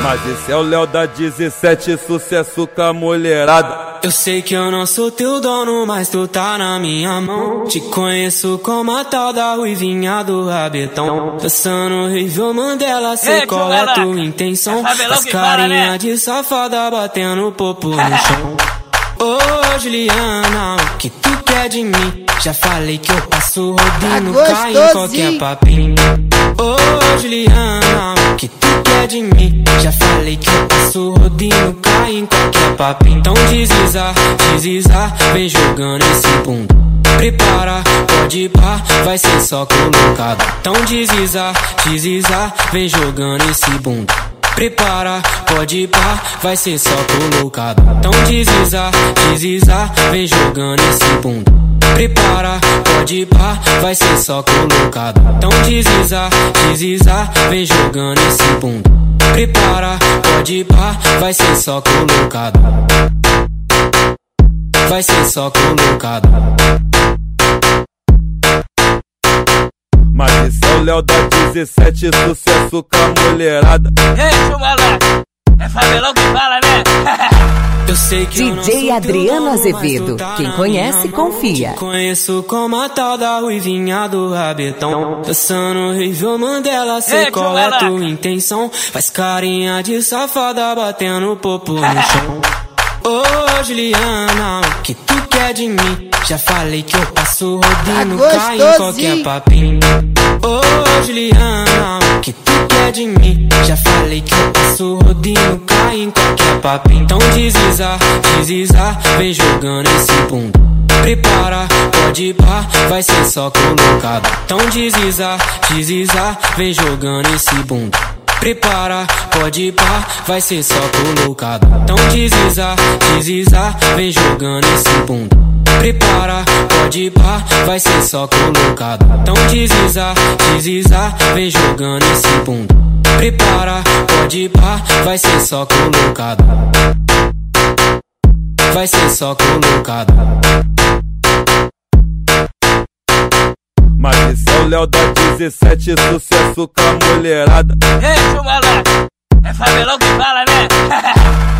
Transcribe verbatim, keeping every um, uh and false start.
Mas esse é o Léo da dezessete, sucesso com a mulherada. Eu sei que eu não sou teu dono, mas tu tá na minha mão. Te conheço como a tal da ruivinha do rabetão. Dançando horrível Mandela, sei qual é a tua intenção. As carinha de safada batendo popo no chão. Ô Juliana, o que tu quer de mim? Já falei que eu passo rodinho, cai em qualquer papinho. Ô Juliana, o que tu quer de mim? Já falei que eu passo rodinho, cai em qualquer papinho. Então desliza, desliza, vem jogando esse bunda. Prepara, pode ir pá, vai ser só colocado. Então desliza, desliza, vem jogando esse bunda. Prepara, pode ir pá, vai ser só colocado. Então desliza, desliza, vem jogando esse bunda. Prepara, pode ir pá, vai ser só colocado. Então desliza, desliza, vem jogando esse bunda. Prepara, pode ir pá, vai ser só colocado. Vai ser só colocado. Mas esse é o Léo da dezessete, sucesso com a mulherada. Ei, chumalá, é Fabelão que fala, né? Eu sei que D J Adriano Azevedo, quem conhece, confia. Te conheço como a tal da ruivinha do rabetão. Dançando horrível Mandela, sei qual é a tua intenção. Faz carinha de safada batendo popo no chão. Ô Juliana, o que tu quer de mim? Já falei que eu passo rodinho, cai em qualquer papinho. Ô Juliana, o que tu quer de mim? Já falei que eu passo rodinho, cai em qualquer papinho. Então desliza, desliza, vem jogando esse bunda. Prepara, pode ir pá, vai ser só colocado. Então desliza, desliza, vem jogando esse bunda. Prepara, pode ir pá, vai ser só colocado. Então desliza, desliza, vem jogando esse bunda. Prepara, pode ir pá, vai ser só colocado. Então desliza, desliza, vem jogando esse bunda. Prepara, pode ir pá, vai ser só colocado. Vai ser só colocado. Mas esse é o Léo da dezessete, sucesso com a mulherada. Ei, chumalá, é Fabelão que fala, né?